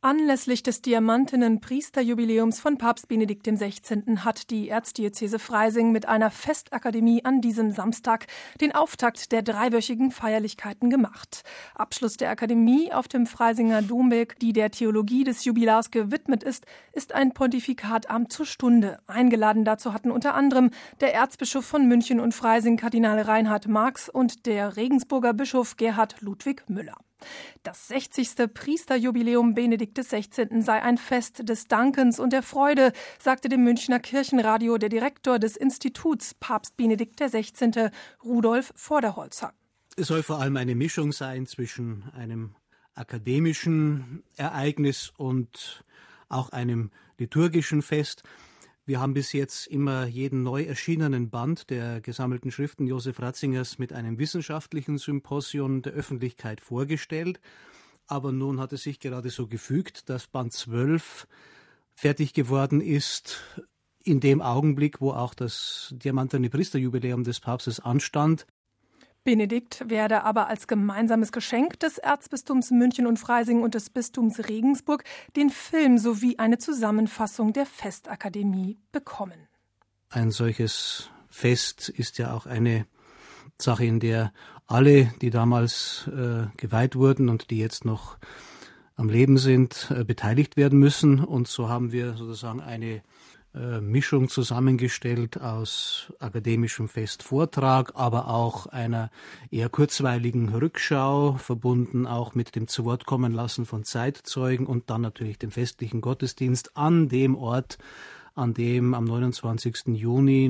Anlässlich des Diamantinnen-Priesterjubiläums von Papst Benedikt XVI. Hat die Erzdiözese Freising mit einer Festakademie an diesem Samstag den Auftakt der dreiwöchigen Feierlichkeiten gemacht. Abschluss der Akademie auf dem Freisinger Domberg, die der Theologie des Jubilars gewidmet ist ein Pontifikatabend zur Stunde. Eingeladen dazu hatten unter anderem der Erzbischof von München und Freising, Kardinal Reinhard Marx, und der Regensburger Bischof Gerhard Ludwig Müller. Das 60. Priesterjubiläum Benedikt XVI. Sei ein Fest des Dankens und der Freude, sagte dem Münchner Kirchenradio der Direktor des Instituts Papst Benedikt XVI., Rudolf Vorderholzer. Es soll vor allem eine Mischung sein zwischen einem akademischen Ereignis und auch einem liturgischen Fest. Wir haben bis jetzt immer jeden neu erschienenen Band der gesammelten Schriften Josef Ratzingers mit einem wissenschaftlichen Symposion der Öffentlichkeit vorgestellt. Aber nun hat es sich gerade so gefügt, dass Band 12 fertig geworden ist, in dem Augenblick, wo auch das Diamantene Priesterjubiläum des Papstes anstand. Benedikt werde aber als gemeinsames Geschenk des Erzbistums München und Freising und des Bistums Regensburg den Film sowie eine Zusammenfassung der Festakademie bekommen. Ein solches Fest ist ja auch eine Sache, in der alle, die damals geweiht wurden und die jetzt noch am Leben sind, beteiligt werden müssen. Und so haben wir sozusagen eine Mischung zusammengestellt aus akademischem Festvortrag, aber auch einer eher kurzweiligen Rückschau, verbunden auch mit dem Zuwortkommenlassen von Zeitzeugen und dann natürlich dem festlichen Gottesdienst an dem Ort, an dem am 29. Juni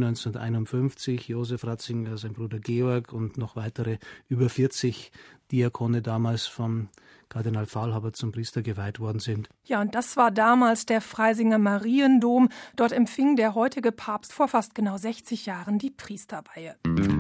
1951 Josef Ratzinger, sein Bruder Georg und noch weitere über 40 Diakone damals vom Kardinal Fahlhaber zum Priester geweiht worden sind. Ja, und das war damals der Freisinger Mariendom. Dort empfing der heutige Papst vor fast genau 60 Jahren die Priesterweihe.